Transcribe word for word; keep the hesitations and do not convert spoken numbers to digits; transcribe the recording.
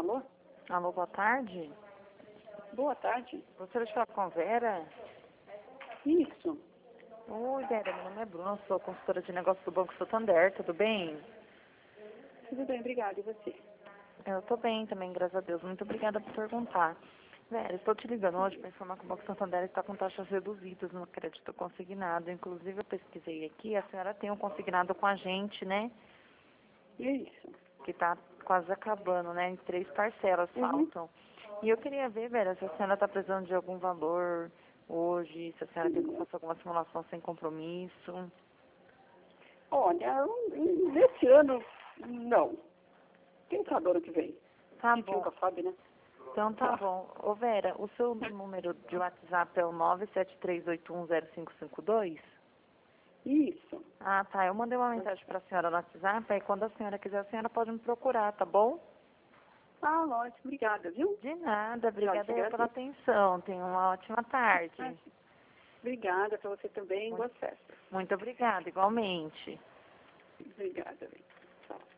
Alô? Alô, boa tarde. Boa tarde. Gostaria de falar com a Vera? Isso. Oi, Vera, meu nome é Bruna, sou consultora de negócios do Banco Santander, tudo bem? Tudo bem, obrigada. E você? Eu tô bem também, graças a Deus. Muito obrigada por perguntar. Vera, estou te ligando hoje para informar que o Banco Santander está com taxas reduzidas no crédito consignado. Inclusive, eu pesquisei aqui, a senhora tem um consignado com a gente, né? Isso. Que está quase acabando, né? Em três parcelas Uhum. faltam. E eu queria ver, Vera, se a senhora está precisando de algum valor hoje, se a senhora quer que eu faça alguma simulação sem compromisso. Olha, nesse ano, não. Quem sabe ano que vem? Tá A gente bom. nunca sabe, né? Então tá bom. Ô Vera, o seu número de WhatsApp é o nove sete três oito um zero cinco cinco dois? Isso. Ah, tá. Eu mandei uma mensagem para a senhora no WhatsApp, aí quando a senhora quiser, a senhora pode me procurar, tá bom? Ah, lógico. Obrigada, viu? De nada. Já Obrigada te eu pela agradeço. atenção. Tenha uma ótima tarde. Obrigada para você também. Muito, Boas festas. muito obrigada, igualmente. Obrigada. Tchau.